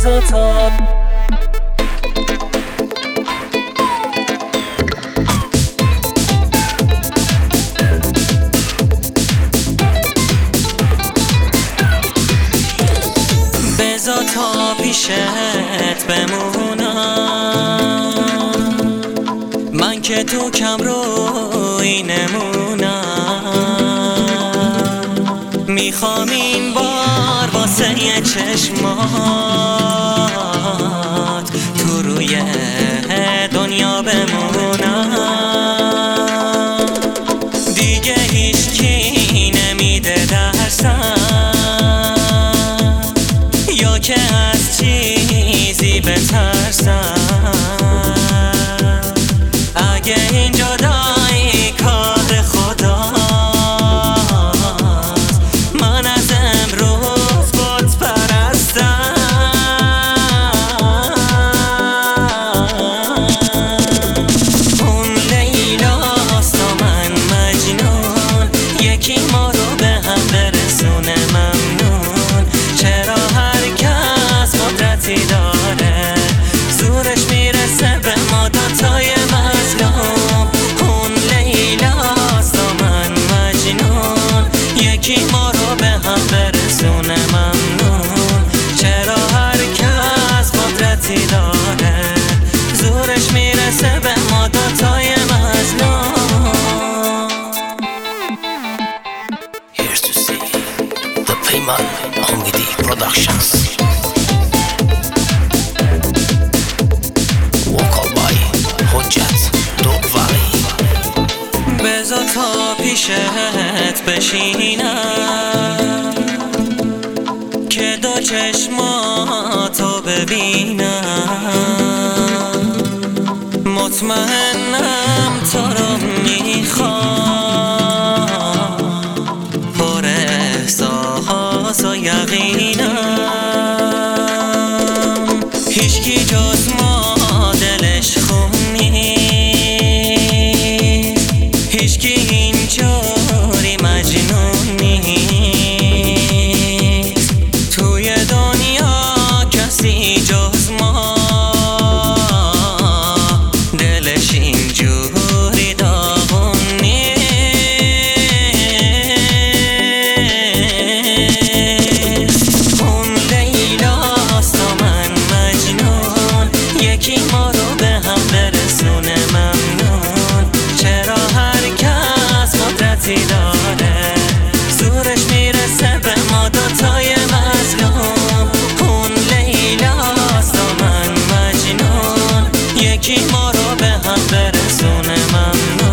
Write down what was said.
تا بذار تا پیشت بمونم، من که تو کم روی نمونم. میخوام این بار واسه یه چشمات تو روی دنیا بمونم. دیگه هیچکی نمیده درسم، یا که از چیزی بترسم. اگه این جدایی کار خداست، من از امروز بت پرستم. اون لیلاست و من مجنون، یکی ما رو به هم برسونه ممنون. چرا هر کس قدرتی داره، زورش میرسه به ما دوتای مظلوم. اون لیلاست و من مجنون، یکی ما رو به هم برسونه ممنون. چرا هر کس قدرتی داره، زورش میرسه به ما دوتای مظلوم. Here's to see the Payman Ahmedi Productions. Vocal by Hojjat Dogvali. بذار تا پیشت بشینم که دو چشماتو ببینم. مطمئنم تو رو میخوام، پر احساس و یقینم. هیچکی جز ما دلش خون نیست، هیچکی اینجوری مجنون نیست. توی دنیا کسی جز ما دلش اینجوری داغون نیست. اون لیلاست و من مجنون، یکی ما رو به هم برسونه ممنون. چرا هر کس قدرتی داره، زورش میرسه به ما دوتای مظلوم. اون لیلاست و من مجنون، یکی ما رو به هم برسونه ممنون.